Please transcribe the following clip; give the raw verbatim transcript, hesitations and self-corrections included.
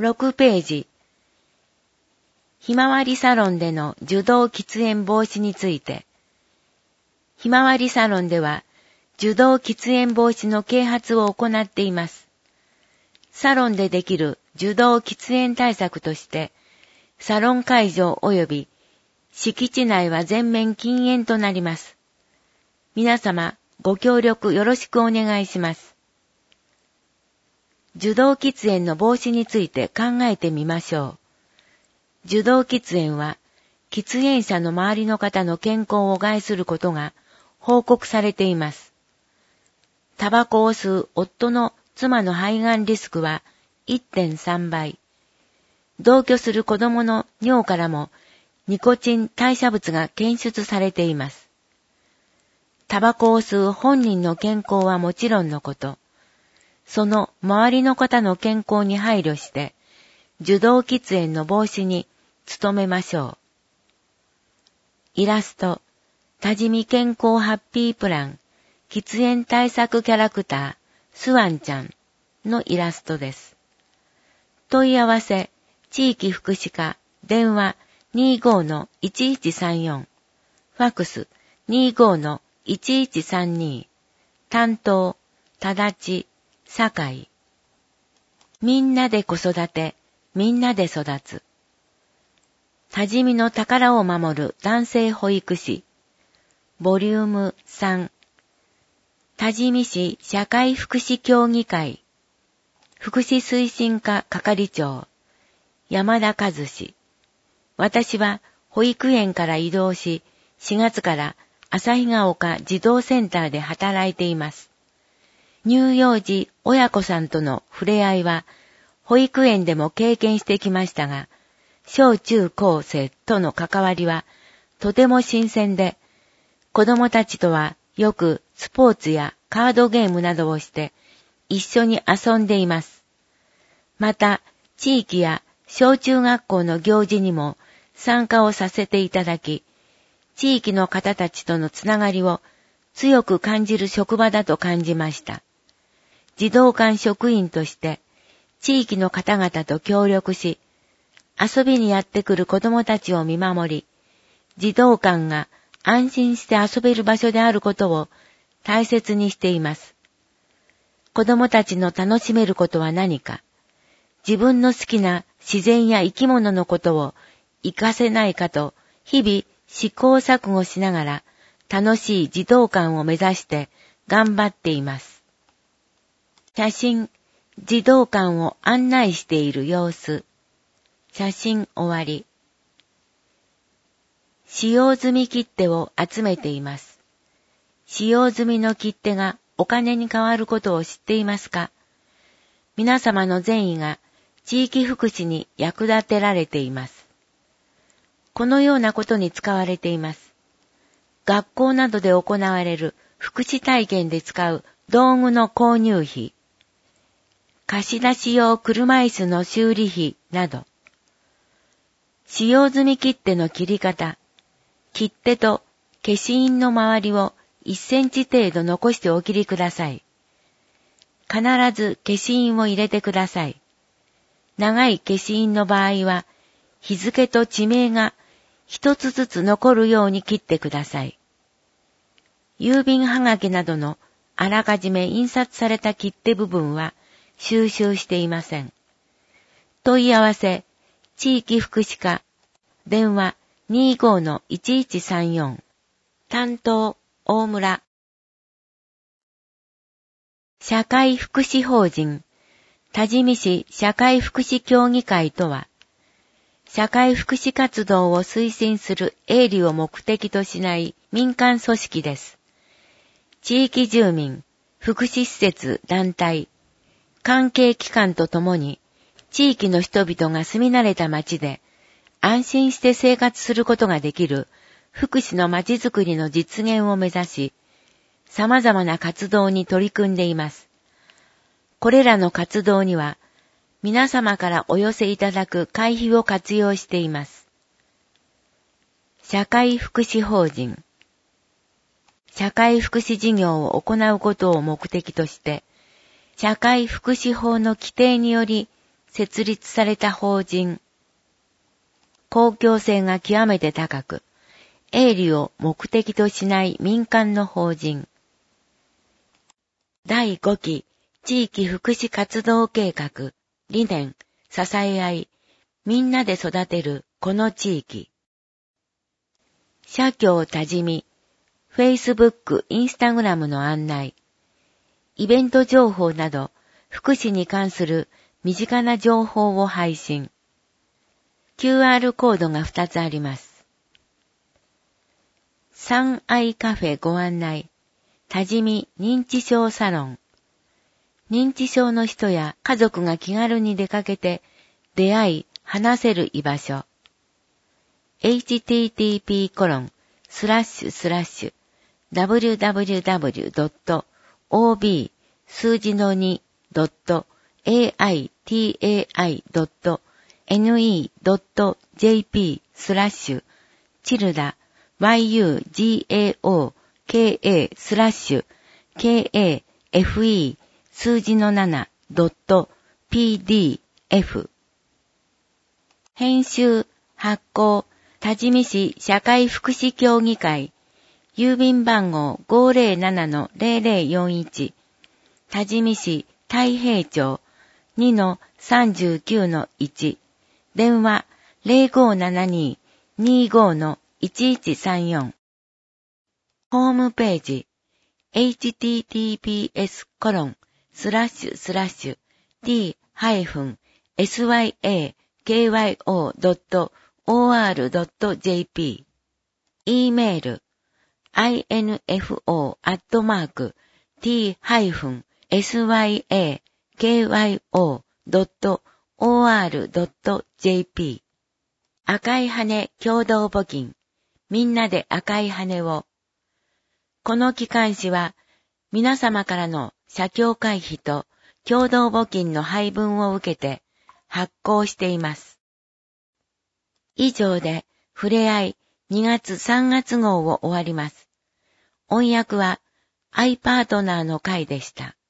ろくページ。ひまわりサロンでの受動喫煙防止について。ひまわりサロンでは受動喫煙防止の啓発を行っています。サロンでできる受動喫煙対策として、サロン会場及び敷地内は全面禁煙となります。皆様ご協力よろしくお願いします。受動喫煙の防止について考えてみましょう。受動喫煙は喫煙者の周りの方の健康を害することが報告されています。タバコを吸う夫の妻の肺がんリスクは いってんさんばい。同居する子供の尿からもニコチン代謝物が検出されています。タバコを吸う本人の健康はもちろんのこと、その周りの方の健康に配慮して、受動喫煙の防止に努めましょう。イラスト、多治見健康ハッピープラン、喫煙対策キャラクター、スワンちゃんのイラストです。問い合わせ、地域福祉課、電話 にじゅうごのいちいちさんよん、ファックス にじゅうごのいちいちさんに、担当、ただち、さかい。みんなで子育て、みんなで育つ。多治見の宝を守る男性保育士。ボリュームさん。多治見市社会福祉協議会。福祉推進課係長。山田和志。私は保育園から移動し、しがつから旭ヶ丘児童センターで働いています。乳幼児親子さんとの触れ合いは、保育園でも経験してきましたが、小中高生との関わりはとても新鮮で、子供たちとはよくスポーツやカードゲームなどをして一緒に遊んでいます。また、地域や小中学校の行事にも参加をさせていただき、地域の方たちとのつながりを強く感じる職場だと感じました。児童館職員として地域の方々と協力し、遊びにやってくる子供たちを見守り、児童館が安心して遊べる場所であることを大切にしています。子供たちの楽しめることは何か、自分の好きな自然や生き物のことを活かせないかと日々試行錯誤しながら楽しい児童館を目指して頑張っています。写真、児童館を案内している様子。写真終わり。使用済み切手を集めています。使用済みの切手がお金に変わることを知っていますか？皆様の善意が地域福祉に役立てられています。このようなことに使われています。学校などで行われる福祉体験で使う道具の購入費、貸し出し用車椅子の修理費など、使用済み切手の切り方、切手と消印の周りをいっセンチ程度残してお切りください。必ず消印を入れてください。長い消印の場合は、日付と地名が一つずつ残るように切ってください。郵便はがきなどのあらかじめ印刷された切手部分は収集していません。問い合わせ、地域福祉課、電話 にじゅうごのいちいちさんよん、担当、大村。社会福祉法人、多治見市社会福祉協議会とは、社会福祉活動を推進する営利を目的としない民間組織です。地域住民、福祉施設、団体、関係機関とともに、地域の人々が住み慣れた町で、安心して生活することができる福祉の町づくりの実現を目指し、様々な活動に取り組んでいます。これらの活動には、皆様からお寄せいただく会費を活用しています。社会福祉法人。社会福祉事業を行うことを目的として、社会福祉法の規定により設立された法人。公共性が極めて高く、営利を目的としない民間の法人。だいごき地域福祉活動計画、理念、支え合い、みんなで育てるこの地域。社協多治見、Facebook、Instagram の案内、イベント情報など、福祉に関する身近な情報を配信。キューアール コードがふたつあります。三愛カフェご案内、多治見認知症サロン。認知症の人や家族が気軽に出かけて出会い、話せる居場所。エイチティーティーピーコロンスラッシュスラッシュダブリューダブリューダブリュードットオービー 数字の に ドット エーアイティーエーアイ ドット エヌイー ドット ジェーピー スラッシュチルダ ワイユージーエーオーケーエー スラッシュ ケーエーエフイー 数字の なな ドット ピーディーエフ 編集発行多治見市社会福祉協議会郵便番号 ごーぜろななのゼロゼロよんいち 多治見市太平町 にのさんじゅうきゅうのいち 電話 ゼロごーななに にーごーのいちいちさんよん ホームページ エイチティーティーピーエスコロンスラッシュスラッシュ ティーエスワイエーケーワイオードットオーアールドットジェーピー e メール アイエヌエフオー アットマーク ティーエスワイエーケーワイオードットオーアールドットジェーピー 赤い羽共同募金みんなで赤い羽を。この機関誌は皆様からの社協会費と共同募金の配分を受けて発行しています。以上でふれあいにがつさんがつ号を終わります。音訳はアイパートナーの会でした。